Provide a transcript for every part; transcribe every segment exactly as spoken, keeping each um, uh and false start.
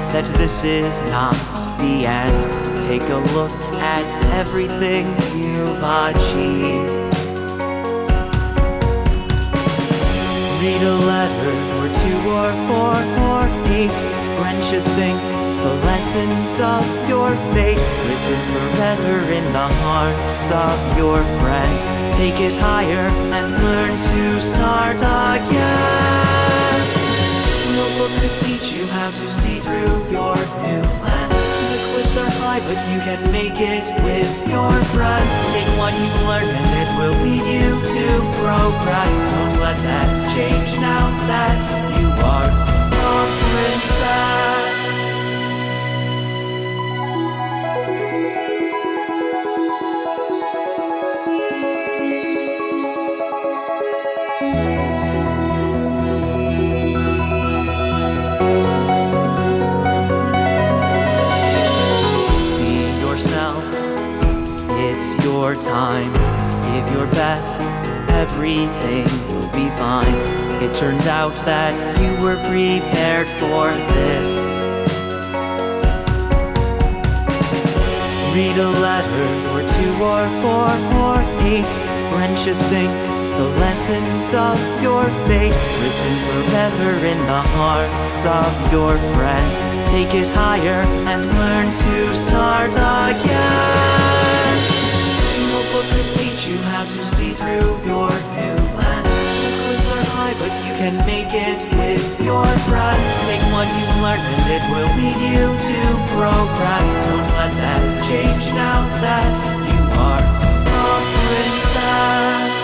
that this is not the end. Take a look at everything you've achieved. Read a letter or two or four or eight. Friendships ink the lessons of your fate, written forever in the hearts of your friends. Take it higher and learn to start again. No book could teach you how to see through your new lens. The cliffs are high, but you can make it with your friends. Take what you've learned and it will lead you to progress. Don't let that change now that you are a princess. It's your time. Give your best, everything will be fine. It turns out that you were prepared for this. Read a letter or two or four or eight. Friendships ink the lessons of your fate, written forever in the hearts of your friends. Take it higher and learn to start again. No book could teach you how to see through your new lens. The cliffs are high, but you can make it with your friends. Take what you've learned and it will lead you to progress. Don't let that change now that you are a princess.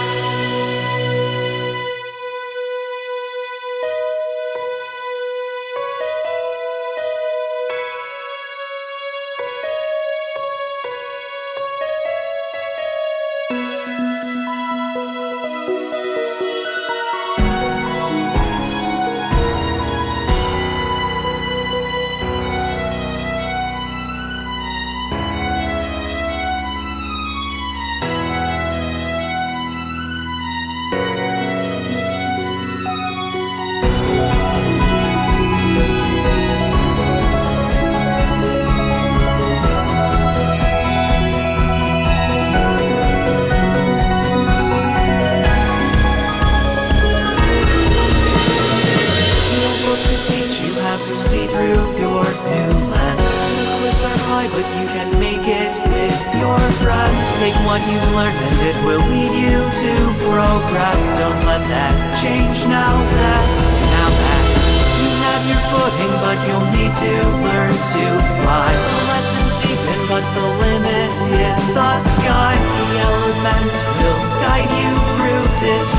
To see through your new lens. The cliffs are high, but you can make it with your friends. Take what you've learned and it will lead you to progress. Don't let that change now that, now that you have your footing, but you'll need to learn to fly. The lessons deepen, but the limit is the sky. The elements will guide you through disguise.